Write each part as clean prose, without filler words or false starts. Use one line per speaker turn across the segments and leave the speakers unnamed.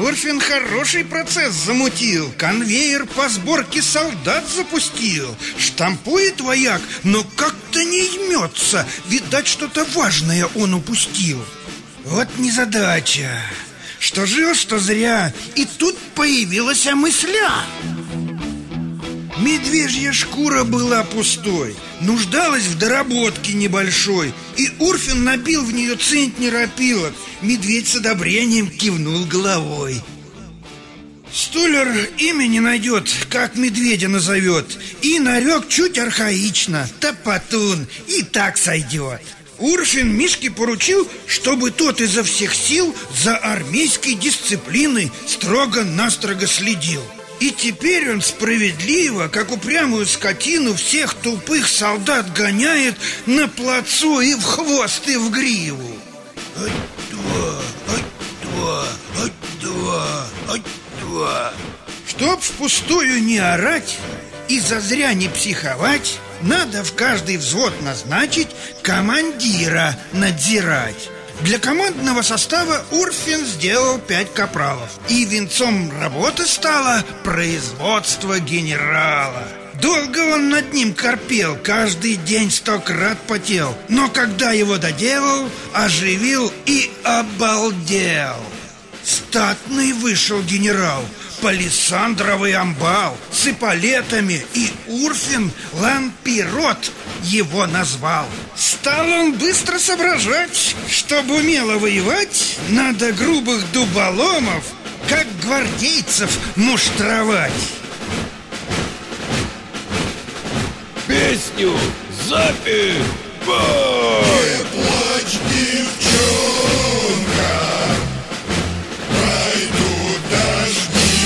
Урфин хороший процесс замутил, конвейер по сборке солдат запустил. Штампует вояк, но как-то не жмется. Видать, что-то важное он упустил. Вот незадача. Что жил, что зря. И тут появилась мысля. Медвежья шкура была пустой, нуждалась в доработке небольшой. И Урфин набил в нее центнер опилок. Медведь с одобрением кивнул головой. Столер имя не найдет, как медведя назовет. И нарек чуть архаично: Топотун, и так сойдет. Урфин Мишке поручил, чтобы тот изо всех сил за армейской дисциплиной строго-настрого следил. И теперь он справедливо, как упрямую скотину, всех тупых солдат гоняет на плацу и в хвост, и в гриву. Чтоб впустую не орать и зазря не психовать, надо в каждый взвод назначить командира надзирать. Для командного состава Урфин сделал 5 капралов. И венцом работы стало производство генерала. Долго он над ним корпел, каждый день 100 крат потел. Но когда его доделал, оживил и обалдел. Статный вышел генерал, палисандровый амбал с эполетами, и Урфин лампирот его назвал. Стал он быстро соображать, чтобы умело воевать, надо грубых дуболомов, как гвардейцев, муштровать.
Песню запей! Бой!
Не плачь, девчонка, пройдут дожди,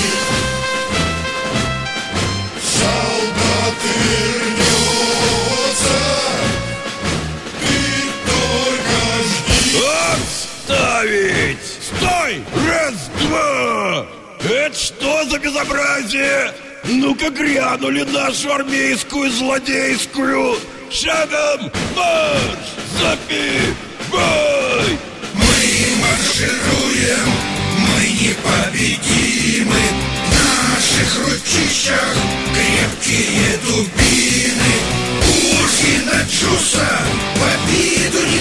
солдат вернется, ты только жди.
Отставить! Стой! Раз, два! Это что за безобразие? Ну-ка грянули нашу армейскую злодейскую! Шагом марш! Запи! Бой!
Мы маршируем, мы непобедимы, в наших ручищах крепкие дубины. Урфина Джуса в обиду не